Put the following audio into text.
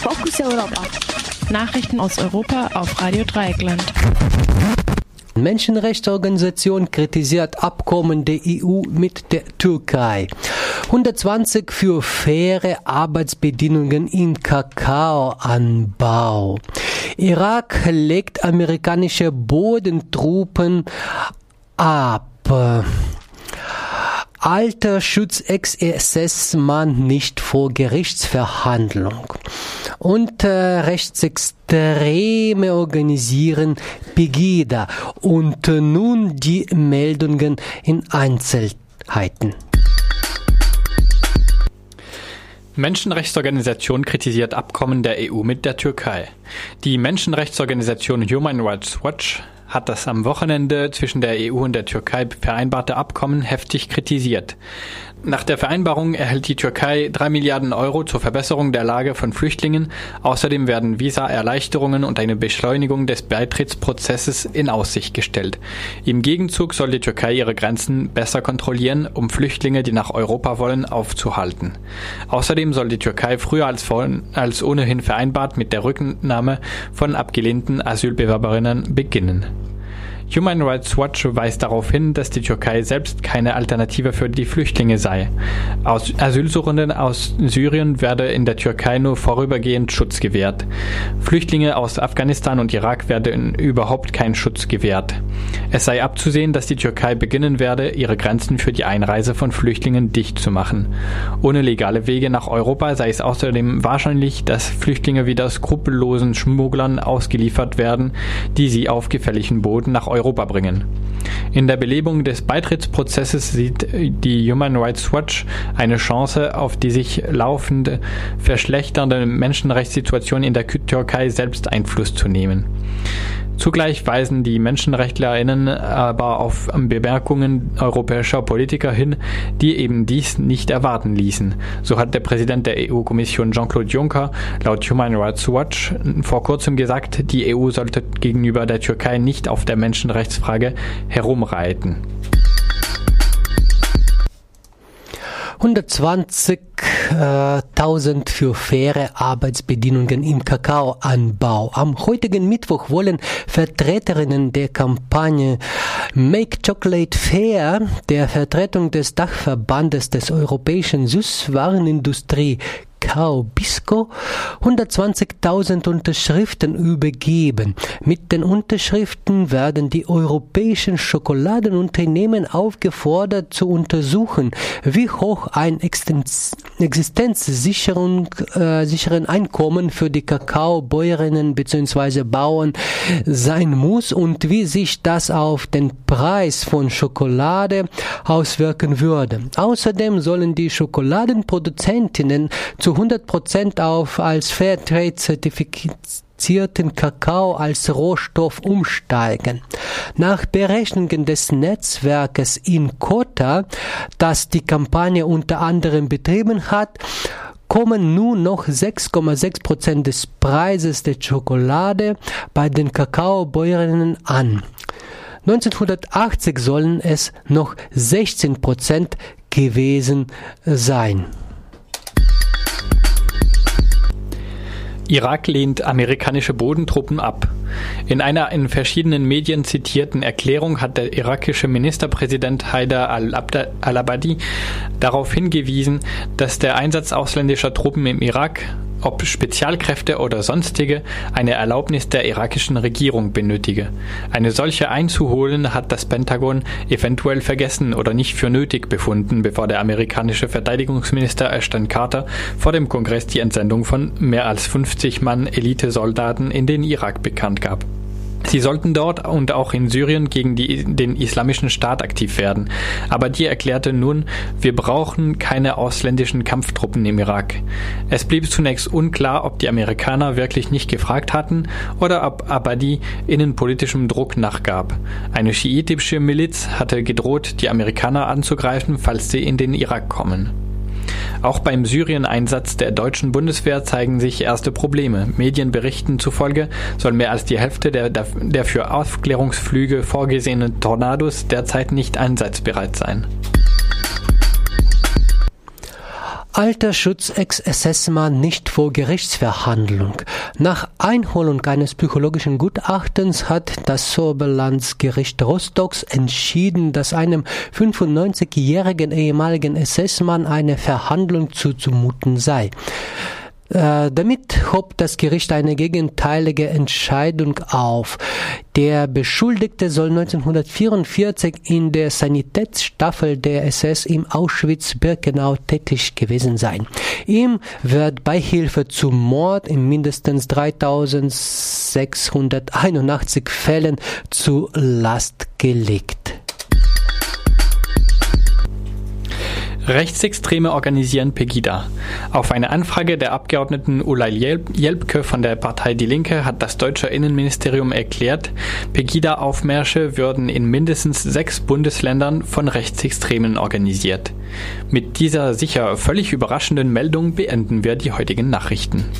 Fokus Europa. Nachrichten aus Europa auf Radio Dreieckland. Menschenrechtsorganisation kritisiert Abkommen der EU mit der Türkei. 120 für faire Arbeitsbedingungen im Kakaoanbau. Irak legt amerikanische Bodentruppen ab. Alter Schutz-Ex-SS-Mann nicht vor Gerichtsverhandlung. Und Rechtsextreme organisieren Pegida. Und nun die Meldungen in Einzelheiten. Menschenrechtsorganisation kritisiert Abkommen der EU mit der Türkei. Die Menschenrechtsorganisation Human Rights Watch hat das am Wochenende zwischen der EU und der Türkei vereinbarte Abkommen heftig kritisiert. Nach der Vereinbarung erhält die Türkei 3 Milliarden Euro zur Verbesserung der Lage von Flüchtlingen. Außerdem werden Visa-Erleichterungen und eine Beschleunigung des Beitrittsprozesses in Aussicht gestellt. Im Gegenzug soll die Türkei ihre Grenzen besser kontrollieren, um Flüchtlinge, die nach Europa wollen, aufzuhalten. Außerdem soll die Türkei früher als ohnehin vereinbart mit der Rücknahme von abgelehnten Asylbewerberinnen beginnen. Human Rights Watch weist darauf hin, dass die Türkei selbst keine Alternative für die Flüchtlinge sei. Asylsuchenden aus Syrien werde in der Türkei nur vorübergehend Schutz gewährt. Flüchtlinge aus Afghanistan und Irak werden überhaupt keinen Schutz gewährt. Es sei abzusehen, dass die Türkei beginnen werde, ihre Grenzen für die Einreise von Flüchtlingen dicht zu machen. Ohne legale Wege nach Europa sei es außerdem wahrscheinlich, dass Flüchtlinge wieder skrupellosen Schmugglern ausgeliefert werden, die sie auf gefährlichen Booten nach Europa bringen. In der Belebung des Beitrittsprozesses sieht die Human Rights Watch eine Chance, auf die sich laufend verschlechternde Menschenrechtssituation in der Türkei selbst Einfluss zu nehmen. Zugleich weisen die MenschenrechtlerInnen aber auf Bemerkungen europäischer Politiker hin, die eben dies nicht erwarten ließen. So hat der Präsident der EU-Kommission Jean-Claude Juncker laut Human Rights Watch vor kurzem gesagt, die EU sollte gegenüber der Türkei nicht auf der Menschenrechtsfrage herumreiten. 120.000 für faire Arbeitsbedingungen im Kakaoanbau. Am heutigen Mittwoch wollen Vertreterinnen der Kampagne Make Chocolate Fair, der Vertretung des Dachverbandes des europäischen Süßwarenindustrie Bisco 120.000 Unterschriften übergeben. Mit den Unterschriften werden die europäischen Schokoladenunternehmen aufgefordert zu untersuchen, wie hoch ein existenzsicheren Einkommen für die Kakaobäuerinnen bzw. Bauern sein muss und wie sich das auf den Preis von Schokolade auswirken würde. Außerdem sollen die Schokoladenproduzentinnen zu 100% auf als Fairtrade zertifizierten Kakao als Rohstoff umsteigen. Nach Berechnungen des Netzwerkes Inkota, das die Kampagne unter anderem betrieben hat, kommen nun noch 6,6% des Preises der Schokolade bei den Kakaobäuerinnen an. 1980 sollen es noch 16% gewesen sein. Irak lehnt amerikanische Bodentruppen ab. In einer in verschiedenen Medien zitierten Erklärung hat der irakische Ministerpräsident Haider al-Abadi darauf hingewiesen, dass der Einsatz ausländischer Truppen im Irak, ob Spezialkräfte oder sonstige, eine Erlaubnis der irakischen Regierung benötige. Eine solche einzuholen hat das Pentagon eventuell vergessen oder nicht für nötig befunden, bevor der amerikanische Verteidigungsminister Ashton Carter vor dem Kongress die Entsendung von mehr als 50 Mann Elitesoldaten in den Irak bekannt gab. Sie sollten dort und auch in Syrien gegen den Islamischen Staat aktiv werden. Aber die erklärte nun, wir brauchen keine ausländischen Kampftruppen im Irak. Es blieb zunächst unklar, ob die Amerikaner wirklich nicht gefragt hatten oder ob Abadi innenpolitischem Druck nachgab. Eine schiitische Miliz hatte gedroht, die Amerikaner anzugreifen, falls sie in den Irak kommen. Auch beim Syrien-Einsatz der deutschen Bundeswehr zeigen sich erste Probleme. Medienberichten zufolge soll mehr als die Hälfte der für Aufklärungsflüge vorgesehenen Tornados derzeit nicht einsatzbereit sein. Altersschutz-Ex-SS-Mann nicht vor Gerichtsverhandlung. Nach Einholung eines psychologischen Gutachtens hat das Oberlandesgericht Rostocks entschieden, dass einem 95-jährigen ehemaligen SS-Mann eine Verhandlung zuzumuten sei. Damit hob das Gericht eine gegenteilige Entscheidung auf. Der Beschuldigte soll 1944 in der Sanitätsstaffel der SS im Auschwitz-Birkenau tätig gewesen sein. Ihm wird Beihilfe zum Mord in mindestens 3681 Fällen zur Last gelegt. Rechtsextreme organisieren Pegida. Auf eine Anfrage der Abgeordneten Ulla Jelpke von der Partei Die Linke hat das deutsche Innenministerium erklärt, Pegida-Aufmärsche würden in mindestens 6 Bundesländern von Rechtsextremen organisiert. Mit dieser sicher völlig überraschenden Meldung beenden wir die heutigen Nachrichten.